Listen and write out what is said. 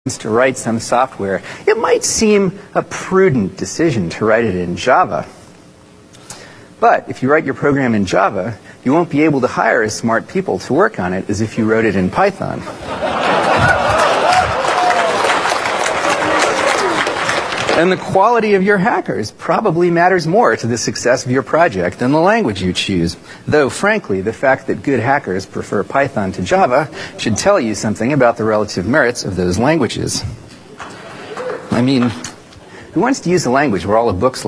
to write some software, it might seem a prudent decision to write it in Java. But if you write your program in Java, you won't be able to hire as smart people to work on it as if you wrote it in Python. And the quality of your hackers probably matters more to the success of your project than the language you choose. Though, frankly, the fact that good hackers prefer Python to Java should tell you something about the relative merits of those languages. I mean, who wants to use a language where all the books